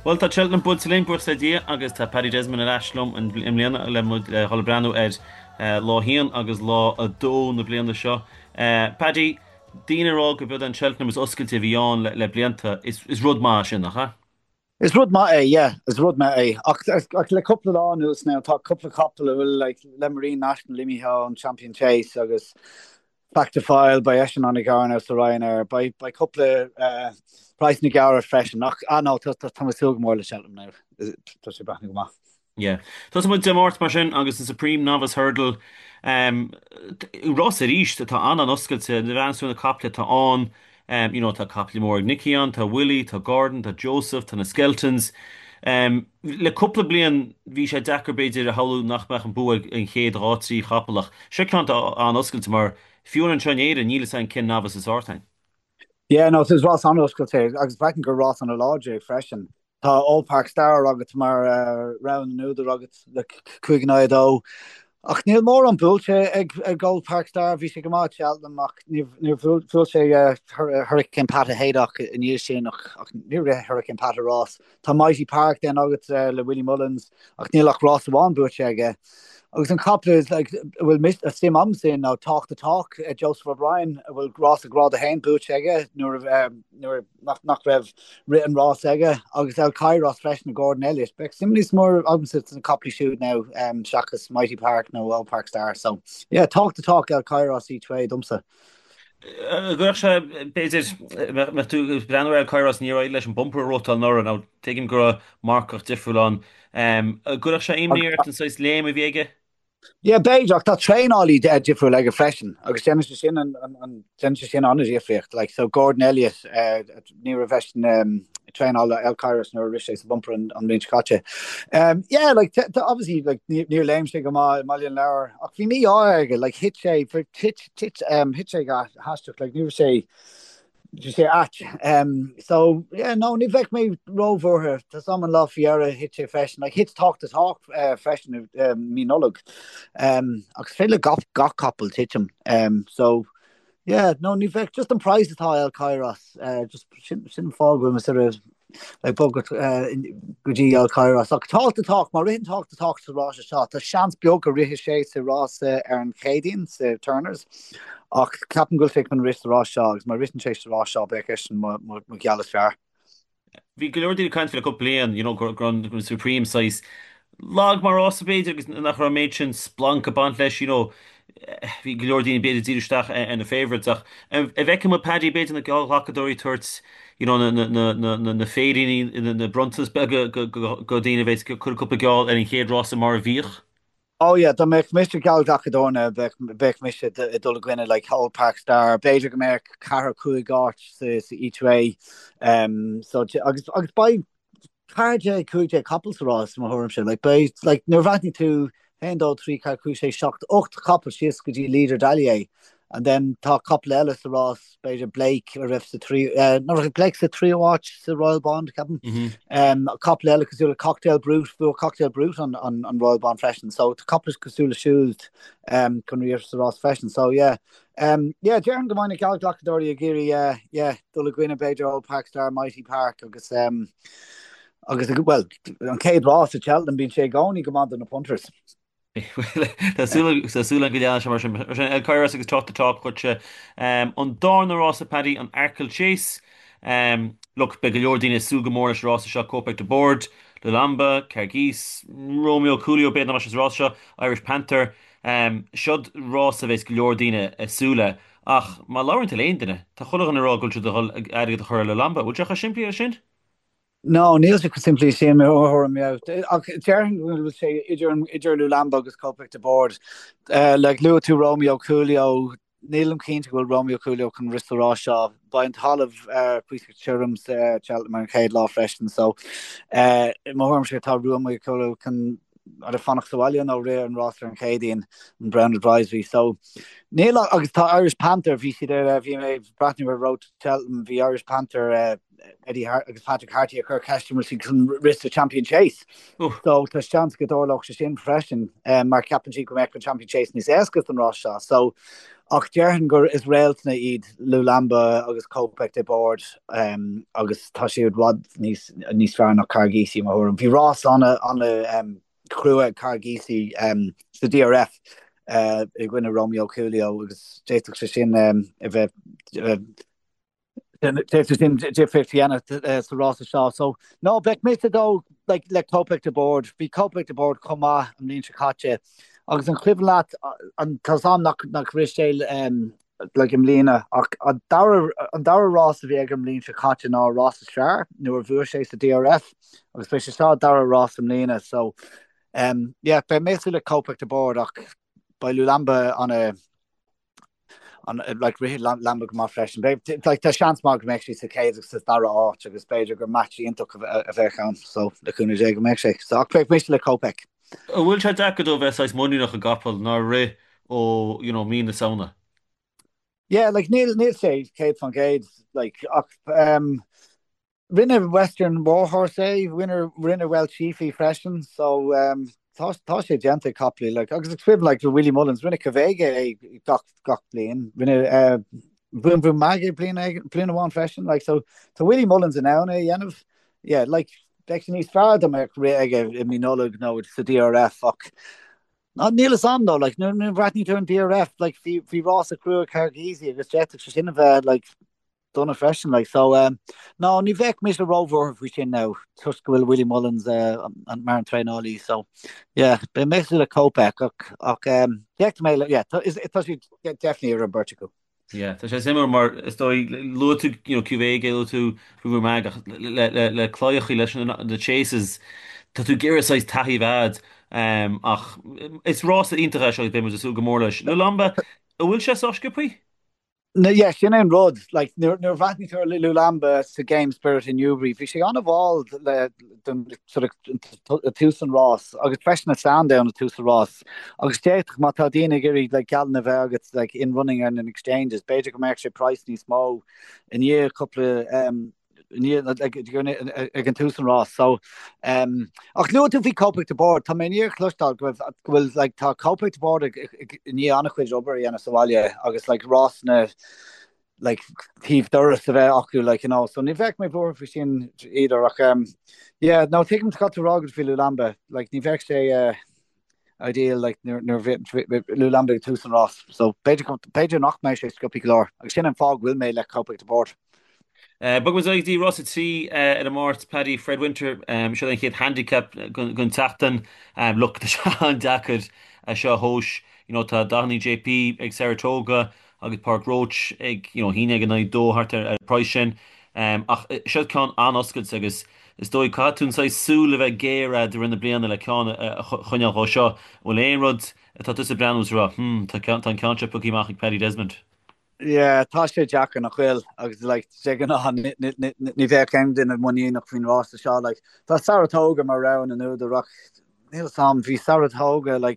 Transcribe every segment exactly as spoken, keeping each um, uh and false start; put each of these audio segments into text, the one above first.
Well tá Cheltenham bud linn bu sé dia agus tá Paddy Desmond a Ashlum an im léana le mu Holbrano ed lá hían agus lá a dó na bliana seo. Eh, Paddy, Dínará go bud an Cheltenham is oscailte bhíán le, le blianta is, is rud má sin nach ha? Is rud ma é, yeah, is rud ma é. Ach, ach, ach le couple of anús now, tá couple of couple of like Lemarine National Limi Hall and Champion Chase agus Back to File by Eshan on the Garner so Ryanair by by couple of uh, Price na Gara fresh and ach ah no, tá tá tá silg mór le Cheltenham now. Tá sé bach na go ma. Yeah. Tás mu demort mar sin agus the Supreme Novice Hurdle um, Ross a ríist tá an an oscailte de bheanú na capla tá an um, you know, tá capla mór Nickian, tá Willie, tá Gordon, tá Joseph, tá na Skeltons. Um, le couple blian bhí sé dechar beidir a haú nachmeach an bu an chéad rátí chapelach. Se kan an oscailte mar fiú an trenéad a níle an cin Novice is ortain. Yeah, no, this Ross an oscailte agus back go Ross an a lodge freshen. Tá All Park Star agat mar uh, round nu the agat le cuiigna dó. Ach níl mór an búlte ag ag Gold Park Star bhí sé go má Cheltenham ach ní bhfuil sé Hurricane Pat a héadach in níl sin ach ach ní ré Hurricane Pat a Ross. Tá Mighty Park den agat uh, le Willie Mullins ach níl ach Ross bháin búlte aige. Agus an couple is like will miss a sim am saying now talk the talk uh, Joseph O'Brien will Ross a grad a hen boot ege nor um nor not not rev written Ross ege agus El Kairos fresh na Gordon Elliott but simply more opposites in a couple shoot now um Shakas Mighty Park no Well Park Star so yeah talk the talk El Kairos each way dumsa. Gur se beidir me tú brenn Kairos ní leis an bumper rotal nó ná tegin go markach difriúán. Gur se imníir an sais léim a bhéige? Yeah, Beidach that train all he did for like a freshen. Agus Dennis sin and and Dennis sin on his effect. Like so Gordon Elliott uh near a vesting um train all El Kairos nor Rish bumper and on Lynch Gotcha. Um yeah, like t- t- obviously like near, near Lame Shig Ma Malian Lauer. Ach fi me org like Hitche for Hitch Hitch um Hitche got hashtag like never say you say at um so yeah no ni vec me rover her to someone love Fiera hit a fashion like hits talk to talk uh fashion um me nolog um I feel got got couple hit him um so yeah no ni vec just on price at El Kairos uh just shouldn't shouldn't fall with sort of like both uh good El Kairos like talk to talk my written talk to talk to Ross shot the chance bioga rihe to Ross uh, Aaron Cadians uh, Turners ach Captain Gulfik man ris Ross Shaws my written chase Ross Shaw Bekish and my my Gallis fair. Vi glódi kan fil go blian, you know, grand supreme size. Lag mar os beidir nach ra méidsin splank a band leis, you know, vi glódi beidir dírstach en a favoriteach. E veke ma Paddy beidir na gal hakadori turts, you know, na na na na na fédini in the Bruntes go go dina veit go couple gal en héad Ross mar vich. Oh yeah, the make Mister Gal Dacadona back back Mister the Dul Gwynna like Hull Park Star, Beijing America, Cara Cui Gotch so each way. Um so agus agus by Carja Kuja couples Ross my horror like by like Nervati to Hendo three Car Kuche shocked ocht couple she's could you leader Dalier. And then talk couple Ellis the Ross, Beja Blake, or if the three, uh, not Blake's the three watch the Royal Bond, Captain. Mm-hmm. Um, a couple Ellis because a cocktail brute, do a cocktail brute on, on, on Royal Bond fashion. So the couple Casula shoes, um, can reach the Ross fashion. So yeah, um, yeah, Jaren Gamani Gal Glockadori Agiri, yeah, yeah, Dullaguina Beja Old Park Star, Mighty Park, I guess, um, I guess, well, on Cade Ross at Cheltenham being Shay Goni, come on to the punters. Tásúla go dean mar El Kairos agus talk to talk chute um, an dána Ross a Paddy an Arkle Chase um, look be go leordíine súgamóris Ross seo cópeic de board Le Lamba, Cargis, Romeo Coolio be na mas Ross seo Irish Panther um, siod Ross a bheits go leordíine a súla ach má láirn til éindine Tá chola an ará goil aige a chur Le Lamba bú teach a siimplí a sin? No, Niels could simply say me or me out. Jaren will say Idir Idir Lulamba is coping to board. Uh, like Lua to Romeo Coolio, Neil Keen to go Romeo Coolio can risk the Rasha. Bind Hall of uh Priest Chirums, uh Cheltenham and Cade Law Freshen. So uh Mohorm Shata Romeo Coolio can ar a fannach Sawalian no rare and Rosser and Cadian and Brown Advisory. So Neil August Irish Panther V C there V M A Bratton wrote Cheltenham v Irish Panther uh Eddie Hart Patrick Harty a Kirk customers who can risk the champion chase. Ooh. So there's chance get all of in fresh and um Mark Captain Chico make champion chase in his escort and Ross. So ach dearhan gur is réaltna iad Lulamba agus cópeic de board um, agus tá siad wad níos níos fear nach cargíí mar an bhí rás anna anna um, crua cargíí um, sa D R F uh, i gine Romeo Coolio agus déach se sin um, a bheith fifty sa rá seo so no be mé dó like le cópeic de board hí cópeic de board comá am lín se chatte agus an cliflaat an tasam nach nach ristéil um like im lína ach an dawer an dawer Ross a vi am lín se chatte ná Ross stra nu a vu sé sa D R F agus spe sa dawer Ross am lína so um yeah be mé le cópeic de board ach bei Lulamba an a an like ri lambe go mar fresh like tá chans mag me sa cé sa dar á agus beidir gur matí into a bheitchan so le kunna sé go me sé so pe mé le cópeic. bhfuil se decadó bheitsáis muí nach a gapal ná ré ó you know, mí na saona. Yeah, like Neil Neil say Kate van Gade like um rinne Western Warhorse eh winner rinne well chiefy freshen so um tá tá sé gente couply like agus equivalent like Willie Mullins rinne Cavega eh gach gach blian rinne uh boom boom mag blian blian one freshen like so to Willie Mullins and now eh yen of yeah like actually níos fearr me réige i mínolog nó sa D R F fuck not Neil sam though like no no ratni turn D R F like fi fi Ross a crew Cargiesi agus jet sin of like donna freshen like so um no ni vec Mister Rover we sin now tusk will Willie Mullins uh and Marin Trainoli so yeah be me a copec och och um check me yeah is it definitely a Robertico. Yeah, tá sé simar mar is dói lu tú cuvé géú tú fu me le chláochaí leis de chases tá tú géiráis taí bhd ach is rás a intra seo bé mu sú gomór leis le lamba a bhfuil se oscapuí? No, yeah, sin an rud like nur nur vatni to Lulu Lamba sa game spirit in Newbury fi sé an evolved le sort of Tucson Ross agus fresh na sound down a Tucson Ross agus steach mat dina geri like gal na vergets like in running and in exchanges beidir go actually price ní smó in year couple of um gin Tucson Ross so um ach lu fi copig de board tá mé níor clustal gofuil like tá copig de board ní annachhuiid ober ana sawalia agus like Ross na like thief doras a bheith acu like you know so ní vec mé bor fi sin either ach um yeah no take him to got to ragad fi Lulamba like ní vec sé uh ideal like nur Lulamba Tucson Ross so Pedro Pedro nach me sé scopi glár agus sin an fog will mé le copig de board. Uh, Bug was ag dí Ross at trí uh, at a mát Paddy Fred Winter um, seo an chéad handicap gun tatan um, look tá se an dacad a seo hóis you know, tá Dohney J P ag Saratoga agus Park Roach ag you know, híine ag an dóhart ar price sin um, ach seo cean an oscailt agus is dói catún sa súla bheith géire de rinne blianana le ceán chuineal ó seo bhfuil éon rud tá tu a breanús ra hm tá ceanse puciach ag Paddy Desmond. Yeah, tá sé Jackar nach chfuil agus like sé gan ní bheith ceim din muí nach fin Ross seo like tá Saratoga mar ran an nu de rock níl sam hí Saratoga like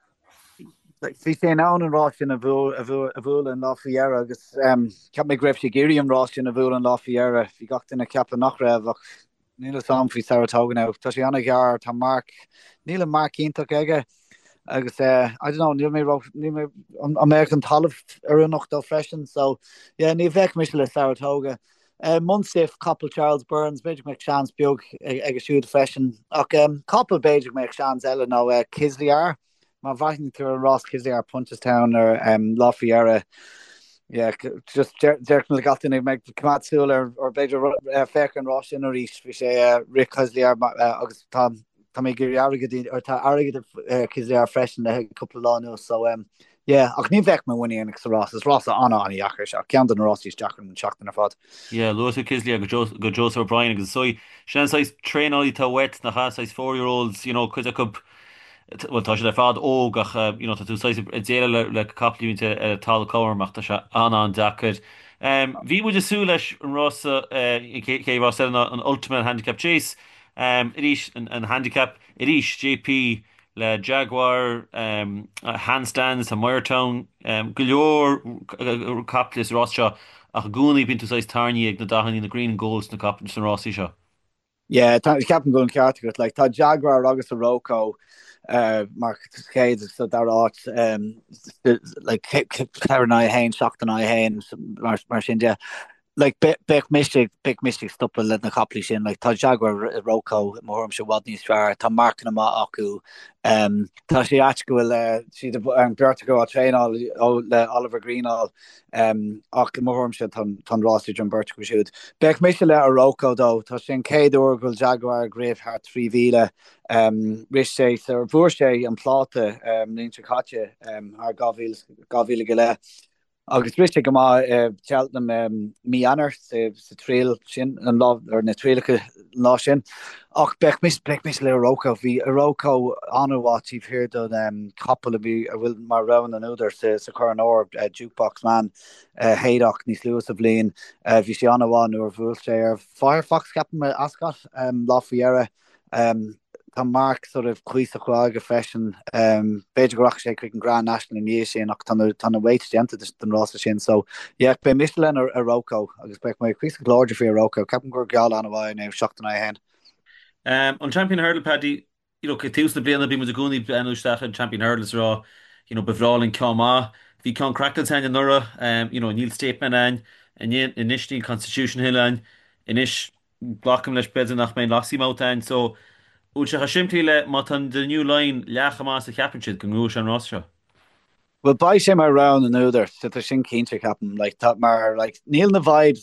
like fi sé an an Ross in a bhú a bhú a bhú an Lafayette agus um cap mé greibh sé géirí an Ross in a bhú an Lafayette hí gacht in a cap nach raibh ach níl sam fi Saratoga now tá sé anna gar tá Mark níl an Mark íntaach aige agus uh, I don't know ni me ni me American talh ar noch del freshen so yeah ni vec mis le Saratoga uh, Munsif couple Charles Burns Beiidir me chans biog ag a siúd freshen ach um, couple Beiidir me chans ella no uh, Kisliar ma vain to Ross Kisliar Punchestown or um, Lafayette yeah just jerkle gat in me kamatsúl or or Beiidir uh, fek an Ross in or ríis vi sé uh, Rick Kisliar uh, agus Tom Tá mé gur agad or tá agad kis ar freschen le couple lá so um yeah ach ní vec me winni en Ross is Ross an an jacher cean an Rossí Jackar an seach ar fad. Yeah, Lewis Kisly go Joseph O'Brien agus so sin sais train all tá wet na ha sais four year olds you know kuja cup well tá le fad ógach you know tú sais déile le le capúinte tal coverach tá se an an dacad. Um, hí mu sú leis an Ross cé Ross an ultimate handicap chase um, iris an, an handicap iris J P le Jaguar um, handstands a Moiretown um, go leor caplis Ross seo ach gúnaí bín tú sais tarní ag na dahaní na green goals na cap san Rossí seo. Yeah, tá ceapan gún ceartgat, like tá Jaguar agus a Rocco uh, mar chéad so dar áit um, like cearna hain seachtain hain mar mar sin de like be be mystic big mystic stop le na coplí sin like tá Jaguar Rocco mórm se wad níos fear tá markna má acu um, tá sé atgoil uh, si an beirrta go a trein ó le Oliver Greenall um, ach mórm se tan Rossi an Bert go siúd. Bech mis le a Rocco dó tá sin céadú goil Jaguar gréibh haar trí vile um, ri sé ar bhuair sé an pláte um, níse chatte um, ar gavíle go le. agus ri go má tealtnam mí anar sa tréal sin an lá ar na tréalacha lá sin ach bech mis bre mis le Rocco hí a Rocco anhhatíh hir don um, couple a bhí a bhfuil mar ran an úidir sa sa chu an or uh, jukebox man uh, héadach níos luas a bblion uh, bhí sé anháin nuair bhúil sé ar Firefox capan me ascot um, láfiére um, Tá mark sort of cuiach chuáige fashion um, beidirach sé chuig an Grand National in sin ach tan tan weitgente den Ross sin so yeah, be mislen ar a Rocco agus be mé cuiach láidir fi Rocco Capan gur gal an bhhain ne seachtain hen. Um, an Champion Hurdle Paddy, you know, Ketus the Bliana Bimus Guni Benustaff and Champion Hurdles Raw, you know, Bevraling Kama, the Con Crackleton and Nura, um, you know, Neil Statement and and yet initially Constitution Hill and inish Blockham Lesh Beds and Nachmain Lassie Mountain. So Ucha Hashimti le Matan the new line Lachamas a Captain can Rush and Rostra. Well by sé mar round an úidir so tá sin cínte capan like tá mar like níl na vibes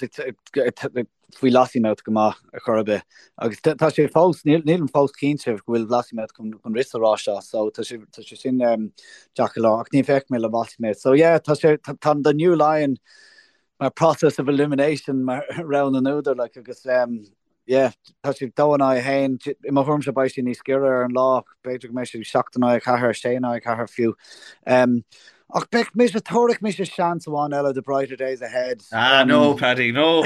fao lasíime go a chorbe agus tá sé fós níl an fós cínte bhfuil lasíime chun risará so tá sé sin um, Jack lá ach ní feic mé le lasíime so yeah tá sé tá the new line my process of elimination mar round an úidir like agus um, yeah, tá si dána hain i mar thum se bbáis sin ní scire ar an lá beidir mé sé seachtainna cethir séna cethir fiú. Um, ach bec mis a tóric mis a sean bháin eile the brighter days ahead. Ah, um, no, Paddy, no.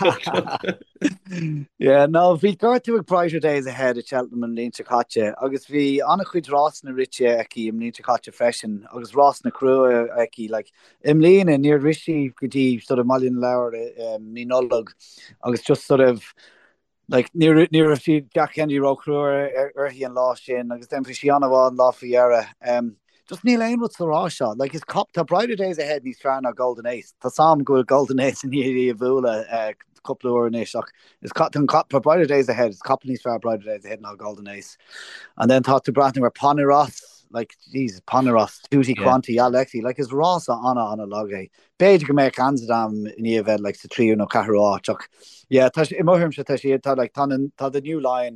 yeah, no, bhí garú ag brighter days ahead a Cheltenham an línte caite, agus bhí anna chuid Ross na rite aici im línte caite freisin, agus Ross na crua aici, like, im líana níor rishi gotí sort of maion leabhar um, ní nullag, agus just sort of like near near si Jack Kennedy Rockruer er hi an lá sin agus dem fi si anhá an lá fiera um just níl ein wat sará shot like his cop tá brighter days ahead níos fearna a Golden Ace Tá sam go Golden Ace in hi a bhúla uh, couple or ish is cut cop for brighter days ahead it's companies for brighter days ahead now Golden Ace and then talk to Bratton where Pony Ross like Jesus Poneros Tutti Yeah. Quanti Alexi like his Ross on on a log Beige go make Amsterdam in the event like the trio no Kahra chuck yeah touch emohim she like ton the new line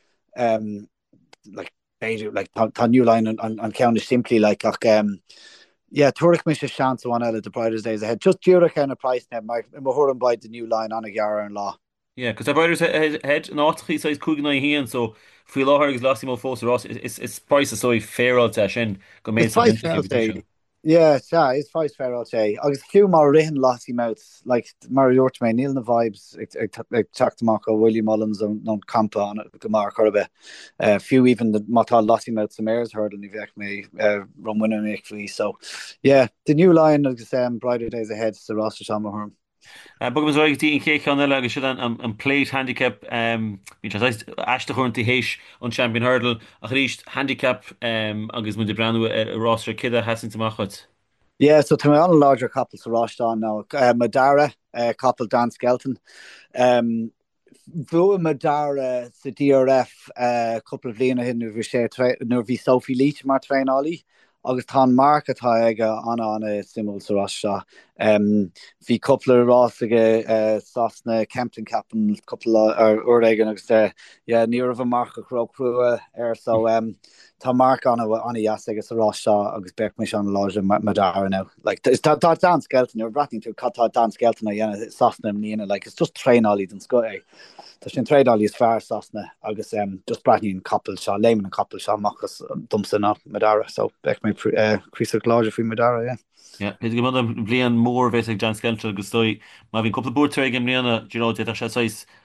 um like Beige like ton new line and and count simply like um yeah Turk miss a chance one out of the brightest days ahead just Jura kind of price net my Mohoran by the new line on a Gara and law Yeah, because the brothers head head an átrií sais cúgan hían so fao láthir agus lasí fós Ross is is price so fair te sin go mé It's five fair say. Yeah, yeah, it's five fair I'll say. Agus few more written lossy mouths like Mario Ortme, Neil na vibes like Chuck Marco, William Mullins and non Campa on it Gamar Corbe. Uh few even the Mata lossy mouths the mayor's heard and if me uh run winner make free. So yeah, the new line of the um, brighter days ahead is the roster Shamahorn. Bugus roiig tí cé an eile agus si an an plate handicap um, eiste chuintí hééis an Champion Hurdle a ríist handicap um, agus mu de brandú a rástra kid a hesin amachchut. Yeah, so to my own larger couple to Roshan now, uh, Madara, uh, couple Dan Skelton. Um, Vu Madara, the D R F, uh, couple of Lena hin nu vi Sophie Leach mar train Ali. Agus tá mark atá aige anna anna simú sa Russia. Um, hí couple Ross aige uh, sasna Kempton Capan couple ar ureigen agus uh, yeah, ní of a mark a cro crua er so um, tá mark anna anna jas agus sa Russia agus bec mis an loja Madara now. Like it's that that Dan Skelton you're ratting to cut out Dan Skelton yeah, sasna nina like it's just train all and sco eh. Tá sin trade all is fair sasna agus um, just bratin couple shot layman a couple shot machas dumpson up Madara so bec me uh, Chris larger for Madara yeah. Yeah, pe go blian mór ve John Skelter agus stoi ma vin couple board gem lena you know sé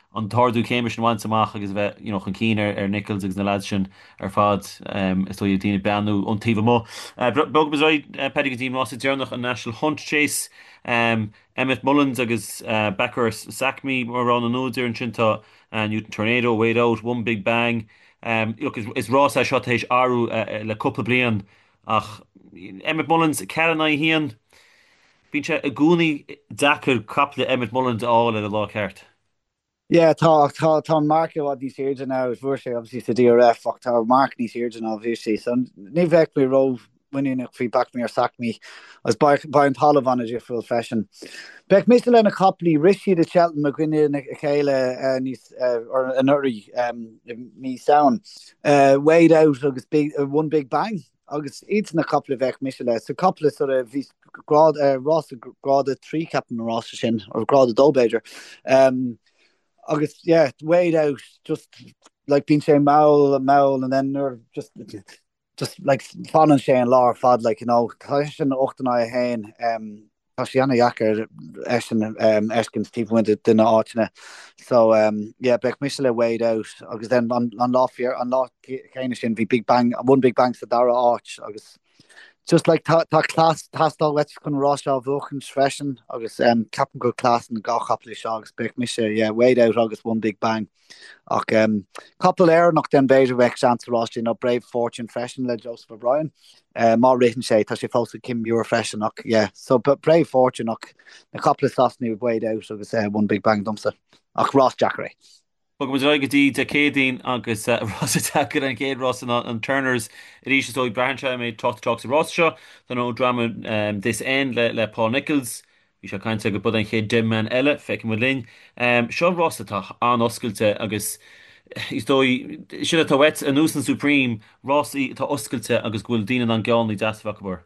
an tardú céimiis an bhaint amach agus bheith you know, chun cín ar, ar Nichols agus na lads sin ar fad um, is tóí tíine beanú an tíh mó. Uh, Bog was right uh, pedig team Ross Journach an National Hunt Chase. Um, Emmett Mullins agus uh, Becker Sackme mar an an nóidir an sinnta uh, Newton Tornado, Wade Out, One Big Bang. Um, look, is, is Ross a shot hééis aru uh, le couple blian ach Emmett Mullins ceanna hían bhín se a gúnaí dachar couple Emmett Mullins á le a láceart. Yeah, tá tá tá mark wat ní séidir ná is bhuair sé obviously sa D R F ach tá mark ní séidir ná bhí so ní bheith mé ro winning fao back me or sack me as by by an tal van a full fashion. Beck mis lenne copley rishi de Cheltenham McGuinney chéile nís or an uri um me sound uh weighed out agus big uh, one big bang agus it's na couple of vech Michel so couple of sort of vis grad uh, Ross grad three captain Ross sin or grad Dolbager um agus yeah weighed out just like being saying Maul Maul and then they're just just like fan and Shane Law fad like you know Tashin ochtan hain um Tashiana Yacker Eshin um Eskin Steve went it dinner archna so um yeah Beck Michel weighed out agus then on on law fear on law kind of shin big bang one big bang Sadara arch agus just like tá class tastal wet kun Rosshaw Vochen freschen agus um Captain good class and ga couple shogs Beck Michel yeah weighed out agus one big bang och um couple air knocked den beige weg chance Ross you know brave fortune freshen le Joseph O'Brien uh more written say tá sé fása Kim Muir freshen och yeah so but brave fortune och a couple of sauce new weighed out agus uh, one big bang dumpster och Ross Jackery. Bug was roiige dí de cédín agus uh, Ross attacker an céad Ross an, an Turners ríis dói Brancha mé trocht trocht a Ross seo den ó drama um, this end le, le Paul Nichols hí se kainte go bud an chéad dim man eile feice mu linn um, seo Ross atá an oscailte agus is dói sinna tá wet an úsan Supreme Ross í tá oscailte agus ghfuil dína an geáin í deasfachbar.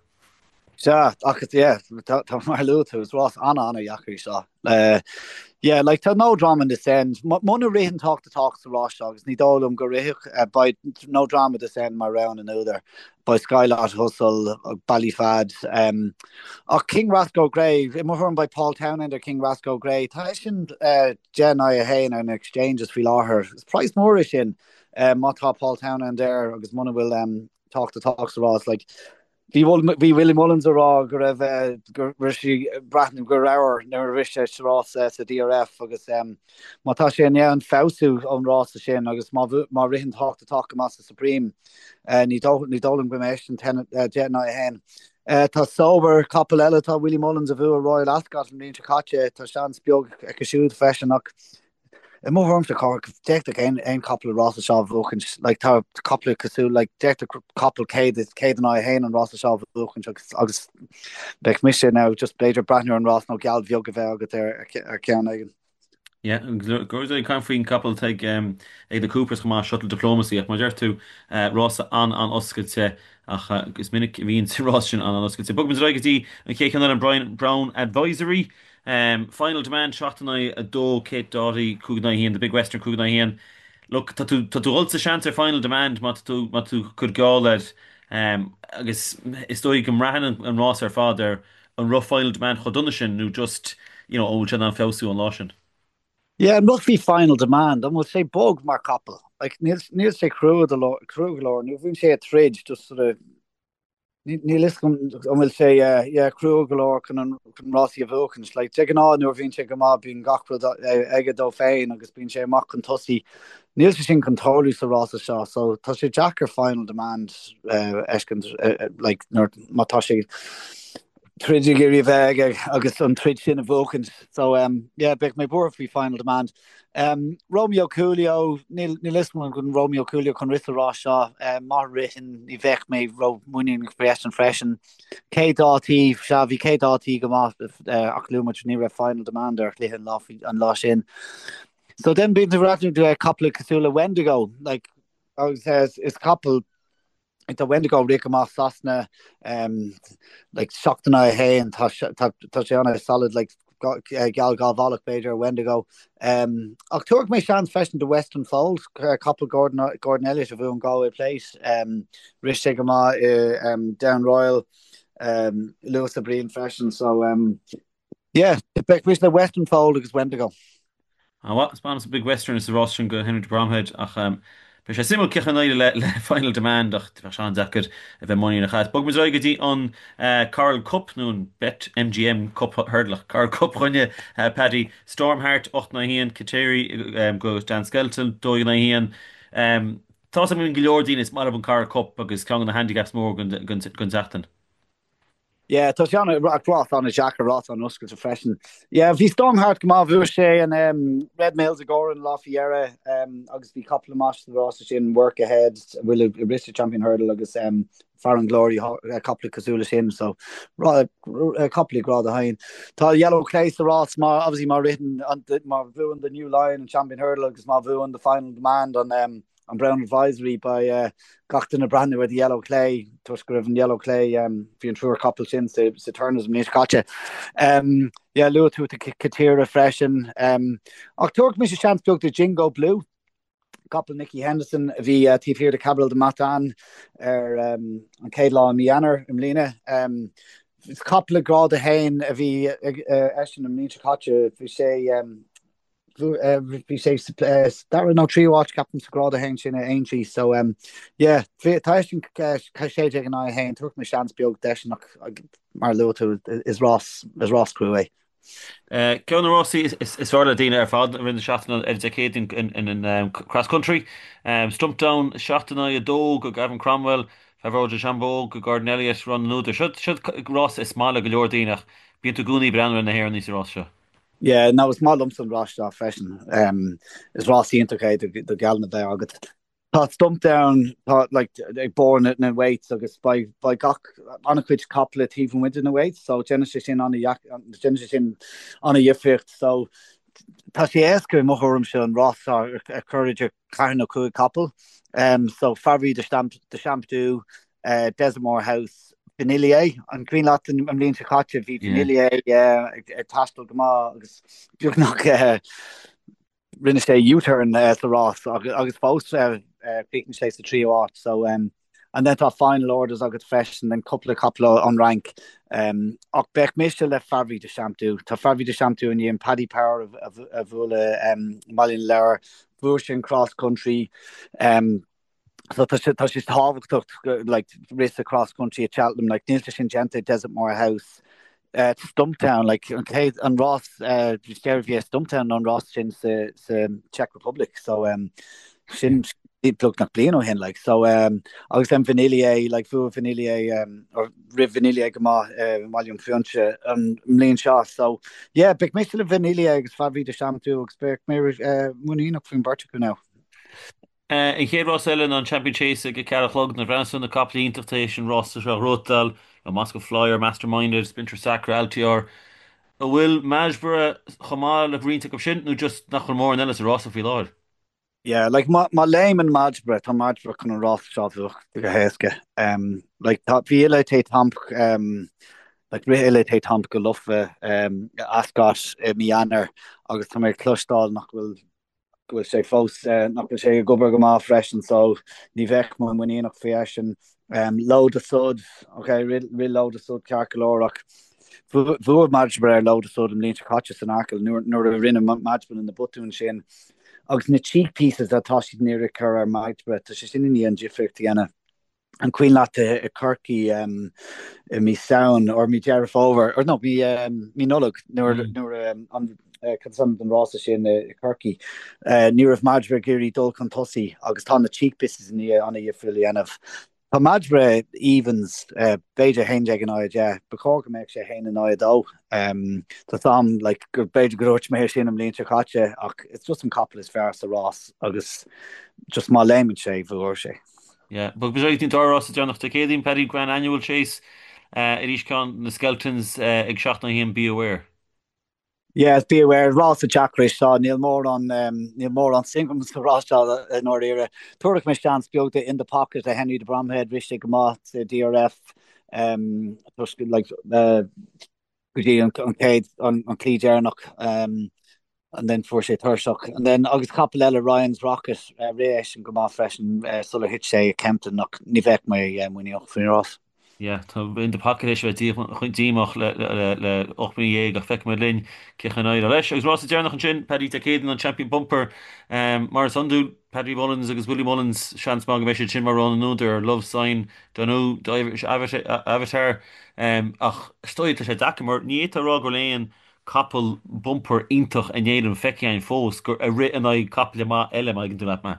Ja, ach yeah, tá mar luú is Ross anna anna Jackery seo. Uh, yeah, like tá no drama in the end. Mona rihan talk to talk to Ross agus ní dólum go rih uh, by no drama this end my round and other by Skylark Hustle uh, Ballyfad um ach King Rasco Gray immerhorn by Paul Townend or King Rasco Gray tá sin uh, Jen I hain an exchanges fi láher it's price moorish in um mata Paul Townend there agus Mona will um talk to talk to Ross like Bhí bhí Willie Mullins ará go raibh ri brathnim go rair nar riiste Ross sa D R F agus má tá sé an fáú an Ross a sin agus má rihin tácht a take mas a Supreme ní ní dólam go mééis an déna hen. Tá sober couple eile tá Willie Mullins a bhú a Royal Ascot an líon caite tá sean beag ag siúd feisiach. More harm to car take again ein couple of Ross Shaw Vokens like tá couple of Kasu like take the couple K this K and I hain and Ross Shaw Vokens agus Beck mission now just Blader Bratner and Ross no gal Vioga get there er can again. Yeah, goes a confident couple take um the Coopers come on shuttle diplomacy at my to uh Ross an an oscailte ach gus minic vín Ross an an oscailte Bugman's Legacy and Kate and Brian Brown advisory. Um, final demand shotna a do Kate Doughty Cúgnaíon the big Western Cúgnaíon look tatu tatu ulsa chance final demand mat tu mat tu could go led um agus is dói gom rahan an Ross ar father an rough final demand chodunashin nu just you know old an felsú an láshin. Yeah, it must be final demand. I'm gonna say bug mar couple like Neil Neil say crew the law crew lor nu vin say a tridge just sort of Ní list will say uh, yeah crew galore can can Rossi Vokens like taking on nor vin check ma being gakra ege do féin agus bin sé mak an tosi Níl sin control sa Ross Shaw so tá sé Jacker final demand uh, eskins uh, like nor mata sé Tridgeri veg agus an trid sin a Vokens so um yeah big my board fi final demand um Romeo Coolio Neil Neil gun Romeo Coolio con Rita Rasha uh, mar written i vech me ro muning express and freshen K Dotty Shavi K Dotty go ma uh akluma ni final demander lihin law an lash in so then being the to a couple of Cthulhu Wendigo like I was says is couple the Wendigo Rick ma sasna um like shocked and I hey and touch touch on a solid like gal gal Volok Beja Wendigo um October may chance fashion to Western Fold a couple Gordon Gordon Elliott of own Galway place um Rich Tegama uh, um Down Royal um Lewis Sabrine fashion so um yeah the Western Fold is Wendigo. Ah, what? Spanish big Western is the roster go Henry de Bromhead. Ach, um, Be sé simú cecha le le final demand ach tá seán dechar a bheith muí nach chat. Bog mas roigadtí an uh, Carl Cup nún bet M G M Cup hurdlach. Carl Cup runne uh, Paddy Stormheart ocht na hían Kateri um, go Dan Skelton dói na hían. Um, Tá am minn goordín is mar an Carl Cup agus cean na handicaps mór gun gun gun zachtan. Yeah, tá an roth an a Jack Roth an Oscar to freshen. Yeah, hí Stormhart go má bhuair sé an um, Red Mills a go an Lafayette um, agus bhí couple of match Ross sin work ahead will a British champion hurdle agus um, Far and Glory a couple of Kazula sin so a couple of grad a hain. Tá yellow clay the Ross mar obviously mar written on the mar vuin the new line and champion hurdle agus mar vuin the final demand on um on Brown Advisory by uh, Gachtan a brand with the yellow clay, Tuskriv and yellow clay, um, being through a couple of chins to Saturnus and Nishkacha. Um, yeah, Lua to the Katira freshen. Um, October Mister Chance book the Jingo Blue. Couple Nicky Henderson, the uh, T V the Cabral de Matan, er, um, and Kaidlaw and Mianer, Imlina. Um, it's a couple of grad hain, the Ashton and Nishkacha, if we say, um, Uh, vi sé uh, dar no trí watch captain sagrada hen sin ein so um yeah taistin sé an I hen tu me seans beag de mar lo is Ross is Ross crew eh. Ceanna Rossi is is orla díine ar fád rinne seachtainna ar decéad in in in um, cross country. Um, Stumptown seachtainna a dó go Gavin Cromwell, Roger Chambeau go Gordon Elliott run nuúta. Siod siod Ross is mála go leor díach bíon tú gúnaí brenn na hhéir níos Ross seo. Yeah, no, it's my lumps and Ross off fashion. Um, is Rossi integrated the, the galna there. I got thought stumped down, thought like they born it in a weight. So it's by by gok on a quick couplet even within the weight. So Genesis in on a yak, Genesis in on a yificht. So Tasieska Mohorum and Ross are encourage a kind of cool couple. Um, so Favi the stamp the shampoo, uh, Desamore House. Vanillier an Green Latin am lín se chatte hí Vanillier tastal goma agus dúch nach rinne sé U-turn le Ross agus fós picken sé the trio art so um and then our final orders agus fresh and then couple of couple on rank um och Beck Michel le Favi de Champtou Tá Favi de Champtou and Ian Paddy Power of of of um Malin Lair Version cross country um so tá just háhachtcht like race across country at Cheltenham like Neil sin gente Desert Moor House uh, Stumptown like okay and Ross uh via Stumptown on Ross since the uh, Czech Republic so um sin plug nach bliano hen like so um agus them Vanillier like fu Vanillier um or Riv Vanillier gama uh William Fionche and Mlin Shaw so yeah big mix of Vanillier agus Favi de Champtou expect me uh Munino from Bertico now. Uh, in chéad Ross Ellen an Champion Chase go cearachlog na bhreanún na coplaí intatation Ross a Rotal a Moscow Flyer Masterminded Spinter Sacra Altior a bhfuil Masborough chamáil le bhrínta go sin nó just nach chun mór an eile a Ross a bhí láir. Yeah, like my my lame and Madgeborough, Tom Madgeborough kind of Ross shot the Heske. Um, like that Vila Tate Hump, um, like really Tate Hump go luffe, um, Ascot, uh, Mianer, August Tom Clushdal, knock will will say false, uh, knock will say Gober Gama fresh and so Nivek when we need fresh and um, load the sud, okay, real real load the sud Carcaloric. Voor Madgeborough load the sud and Lynch Cotches and Arkle, nor nor the rin Madgeborough in the button and Shane. Agus na cheek pieces that toshi near occur are Madgeborough to she's in the end Jifirtiana and Queen Latte a Kirky um me sound or me Jareth over or no me um me nulog nor nor um on uh, concerned than Ross in uh, Kirky uh near of Madgeborough Giri Dulcan Tussi August on the cheek pieces in the on a Jifirliana Tá Madgeborough evens uh, Beidir Hainjag and I yeah Becorga makes a Hain and I do um the thumb like Beidir Groch me sin am Lynch Chacha it's just some couple as far as the Ross August just my layman shave or she yeah but was anything to Ross John of Decadian Paddy Grand Annual Chase uh Irishcon the Skeletons uh ag seach na him be aware. Yes, be aware. Ross a Jack Rish saw Neil Moore on um, Neil Moore on singles to Ross in our era. Turek Mishans built it in the pocket. The Henry de Bromhead, Rish Gamat, the D R F, um, like the Gudi on Cade on on Clee Jarnock, um, and then for Shay Thurshock, and then August Capella Ryan's Rocket, uh, Raish and Gamat Fresh and uh, Sulla Hitchay Kempton, Nivek my um, winning up for Ross. Ja, tá in de pakéis bheith chun díach le le le ochmí a feic mar linn cechan éile leis. agus rá dearnach an sin pedí a céan an champion bumper um, mar sanú Paddy Mullins agus Willie Mullins seans má bheith sin mar an núidir love sign donú avatar um, ach stoid sé dacamar ní rá go léon couple bumper intach a néanam feiceáin fós gur a ri an couple má eile mai gin tú me.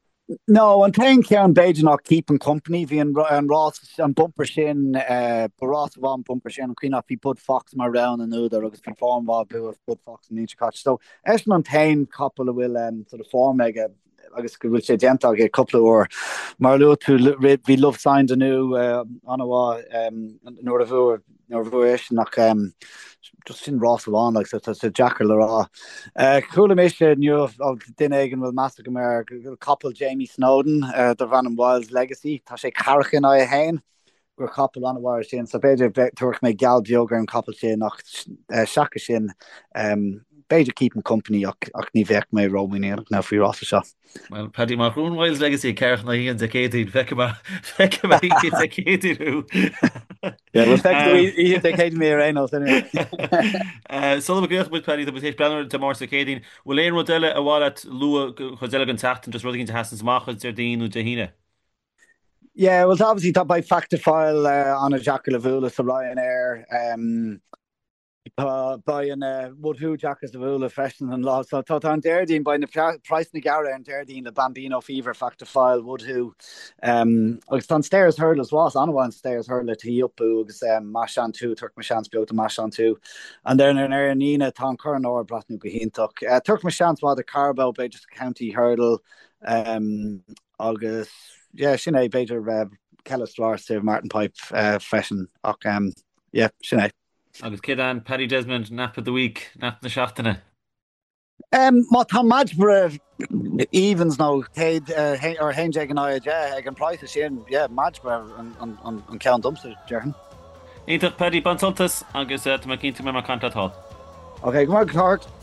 No, an tein cean beidir nach keeping company hí an an Ross an bumper sin uh, Ross van bumper sin an cuiine hí bud fox mar round an nuidir agus fan form bh bu bud fox an níte cat. So es an tein couple a bhfuil um, sort of form ige agus go bhfuil sé dentag ag couple ó mar lu tú hí love signs anu uh, anhá um, nuair a bhúr nuair a bhúr nach um, just sin Ross van like so so Jacker le rá. Uh, cool mission nu of din egin will Master America couple Jamie Snowden uh, der van Wild's legacy tá sé carchan a hain gur couple an war sin so beidir tuach me gal bioger an couple sin nach uh, shaka sin um, beidir keeping company ach, ach ní vek me romin na fi Ross shop. Well, Paddy mar Roon Wild's legacy ceach na híon a céad feice feice a céadú. Yeah, well, he decade me Reynolds anyway. Uh, Sullivan goch with Paddy the British Brenner to Morse Cadine. Will Aon Rodella a wallet Lua Josella Gontacht and just running into Hassans Machas Derdine Udahina. Yeah, well, obviously top by factor file uh, on a Jack Lavula so Ryanair. Um, Uh, by an uh, Woodhu Jackers the Vula Freshen and Law. So thought on Derdine by the price Nagara and Derdine the Bambino Fever factor file Woodhu. Um agus on stairs hurdles was on one stairs hurdle to Yupu um Mashan two Turkmeshan's built to Mashan two. And then in Aaron Nina Tom Curran or Bratnu Gahintuk. Uh Turkmeshan's was the Carbo by just county hurdle. Um August yeah, Sinead Bader uh Kellis Lars Martin Pipe uh Freshen um yeah, Sinead. Agus Kidan, Paddy Desmond, nap of the week, nap na seachtainna. Um, má tá Madbre evens no Cade uh, or Henjeg and I yeah, I can price sin yeah Madbre on on on on count dumpster Jerhan. Intach Paddy Bansoltas agus uh, to make into my contact hall. Okay, come on, Clark.